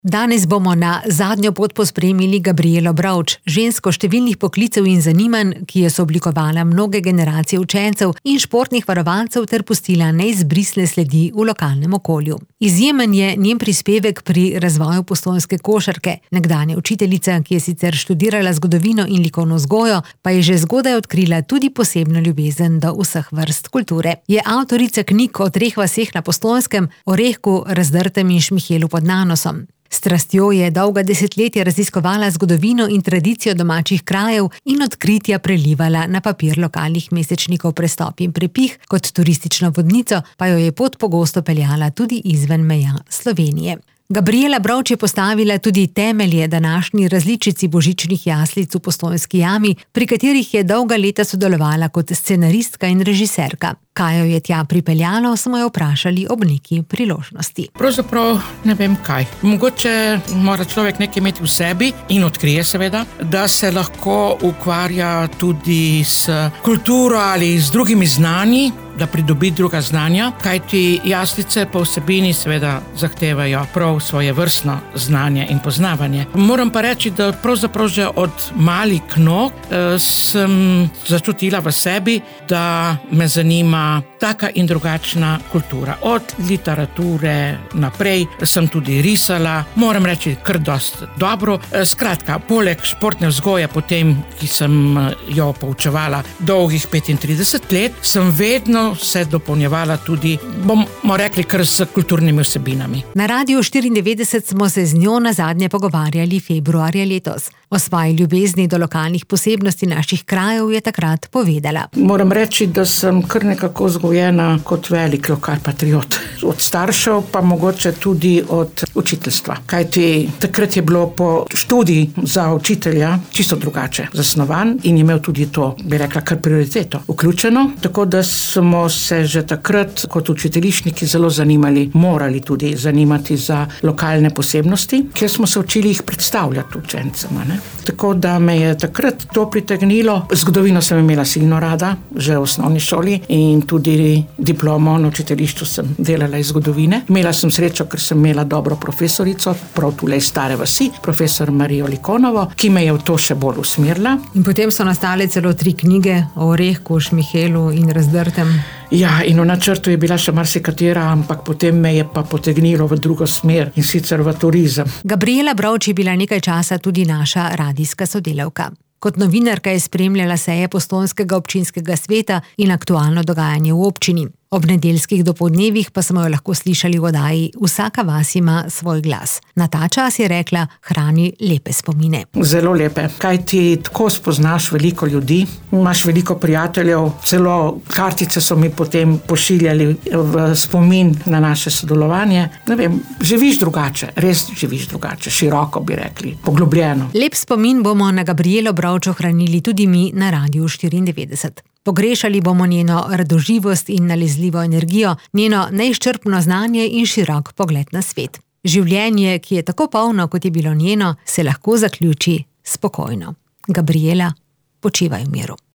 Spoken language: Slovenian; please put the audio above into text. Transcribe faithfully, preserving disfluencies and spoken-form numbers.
Danes bomo na zadnjo pot pospremili Gabrielo Brovč, žensko številnih poklicev in zanimanj, ki je sooblikovala mnoge generacije učencev in športnih varovancev ter pustila neizbrisne sledi v lokalnem okolju. Izjemen je njen prispevek pri razvoju postojnske košarke. Nekdanja učiteljica, ki je sicer študirala zgodovino in likovno vzgojo, pa je že zgodaj odkrila tudi posebno ljubezen do vseh vrst kulture. Je avtorica knjig o treh vaseh na Postojnskem, Orehku, Razdrtem in Šmihelu pod Nanosom. S strastjo je dolga desetletja raziskovala zgodovino in tradicijo domačih krajev in odkritja prelivala na papir lokalnih mesečnikov Prestop in Prepih, kot turistično vodnico pa jo je pot pogosto peljala tudi izven meja Slovenije. Gabriela Brovč je postavila tudi temelje današnji različici božičnih jaslic v Postojnski jami, pri katerih je dolga leta sodelovala kot scenaristka in režiserka. Kaj jo je tja pripeljalo, smo jo vprašali ob neki priložnosti. Pravzaprav ne vem kaj. Mogoče mora človek nekaj imeti v sebi in odkrije seveda, da se lahko ukvarja tudi s kulturo ali z drugimi znanji, da pridobi druga znanja, kajti jaslice po vsebini seveda zahtevajo prav svoje vrstno znanje in poznavanje. Moram pa reči, da pravzaprav že od malih nog eh, sem začutila v sebi, da me zanima taka in drugačna kultura. Od literature naprej sem tudi risala, moram reči kar dosti dobro. Skratka, poleg športne vzgoje potem, ki sem jo poučevala dolgih petintrideset let, sem vedno se dopolnjevala tudi, bomo rekli, kar s kulturnimi vsebinami. Na Radiu štiriindevetdeset smo se z njo nazadnje pogovarjali februarja letos. O svoji ljubezni do lokalnih posebnosti naših krajev je takrat povedala. Moram reči, da sem kar nekako vzgojena kot velik lokalpatriot. Od staršev pa mogoče tudi od učiteljstva. Kajti takrat je bilo po študiji za učitelja čisto drugače zasnovan in imel tudi to, bi rekla, kar prioriteto vključeno. Tako da smo se že takrat kot učiteljišniki zelo zanimali, morali tudi zanimati za lokalne posebnosti, kjer smo se učili jih predstavljati učencema, ne? Tako da me je takrat to pritegnilo. Zgodovino sem imela silno rada, že v osnovni šoli in tudi diplomo na učiteljišču sem delala iz zgodovine. Imela sem srečo, ker sem imela dobro profesorico, prav tule iz Stare vasi, profesor Marijo Likonovo, ki me je v to še bolj usmerila. In potem so nastale celo tri knjige o Orehku, Šmihelu in Razdrtem. Ja, in v načrtu je bila še marsikatera, ampak potem me je pa potegnilo v drugo smer in sicer v turizem. Gabriela Brovč je bila nekaj časa tudi naša radijska sodelavka. Kot novinarka je spremljala seje Postojnskega občinskega sveta in aktualno dogajanje v občini. Ob nedeljskih dopoldnevih pa smo jo lahko slišali v oddaji Vsaka vas ima svoj glas. Na ta čas je rekla, hrani lepe spomine. Zelo lepe, kaj ti tako spoznaš veliko ljudi, imaš veliko prijateljev, celo kartice so mi potem pošiljali v spomin na naše sodelovanje. Ne vem, živiš drugače, res živiš drugače, široko bi rekli, poglobljeno. Lep spomin bomo na Gabrielo Brovč ohranili tudi mi na Radiu štiriindevetdeset. Pogrešali bomo njeno radoživost in nalezljivo energijo, njeno neizčrpno znanje in širok pogled na svet. Življenje, ki je tako polno, kot je bilo njeno, se lahko zaključi spokojno. Gabriela, počivaj v miru.